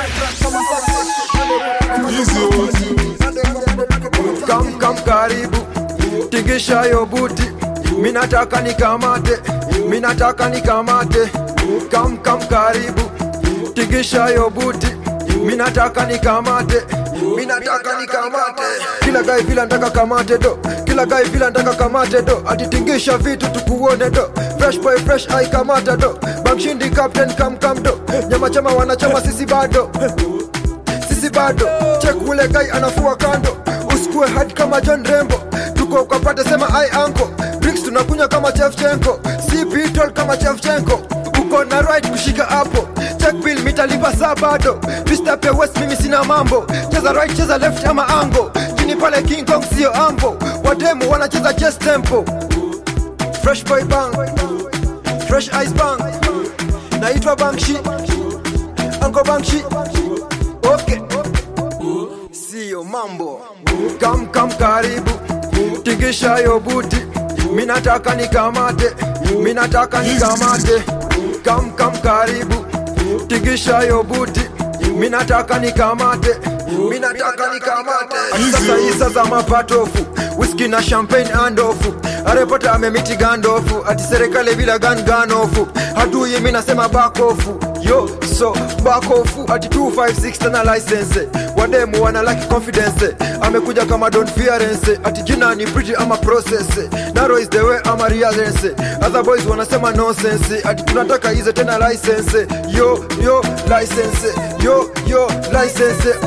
Come karibu, tingisha yo buti, minataka nikamate, minataka nikamate. Come karibu, tingisha yo buti, minataka nikamate, minataka nikamate. Kila guy vila ndaka kamate do, kila guy vila ndaka kamate do. Ati tingisha vitu tukuone do, fresh boy fresh eye kamata do. Bangshindi captain come do, nyama chama wanachama sisi bado, sisi bado. Check ule guy anafua kando, usikue hard kama John Rembo. Tuko ukapate sema I anko, drinks tunakunywa kama Chevchenko, CP tall kama Chevchenko. Uko na right kushika hapo, check bill mitalipa sabado. Mr. P West mimi sina mambo, cheza right cheza left ama ango. Chini pale King Kong sio ambo, wademu wanacheza chest tempo. Fresh boy bang, fresh ice bang, naitwa Bangshi, ango Bangshi. Okay, sio mambo. Come karibu, tingisha yo buti, minataka nikamate, minataka nikamate. Come karibu, tingisha yo buti, minataka nikamate, minataka nikamate. Sasa isa za mapatofu, whisky na champagne andofu. Arepota amemiti gandofu, ati serikali bila ganofu. Hadui mina sema back off, yo so back off. Ati 256 tana license, wademu wana like confidence. Amekuja kama don't fearance, ati jina ni pretty ama process. Narrow is the way ama realence, other boys wanasema nonsense. Ati tunataka hizo tena license, yo license, yo license.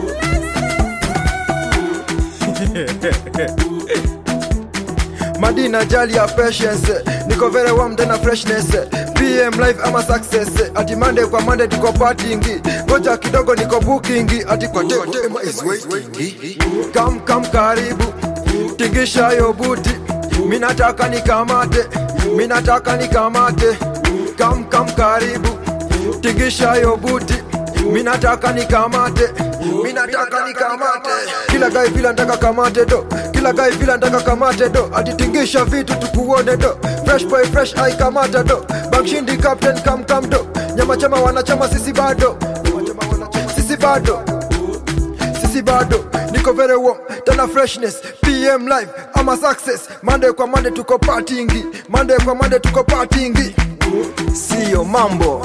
Madina jali ya patience, niko very warm tena freshness. PM life ama success, ati Monday kwa Monday tuko partying. Ngoja kidogo niko booking, ati kwa tema is waiting. Come karibu, tingisha yo buti, minataka nikamate, minataka nikamate. Come karibu, tingisha yo buti, minataka nikamate, minataka nikamate. Kila guy vila ndaka kamate do, kila guy vila ndaka kamate do. Ati tingisha vitu tukuone do, fresh boy fresh eye kamata do. Bangshindi captain come do, nyama chama wanachama sisi bado, sisi bado, sisi bado. Niko very warm tena freshness, PM live ama success. Monday kwa Monday tuko partying, Monday kwa Monday tuko partying. Sio mambo.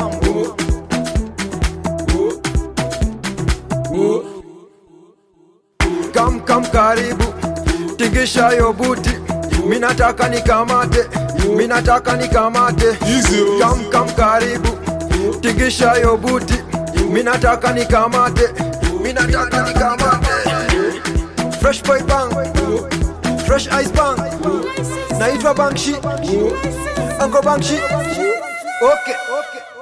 Come karibu, tingisha yo buti, minataka nikamate, minataka nikamate. Come karibu, tingisha yo buti, minataka nikamate, minataka nikamate. Fresh boy bang, fresh ice bang, naitwa Bangshi, ango Bangshi. Okay.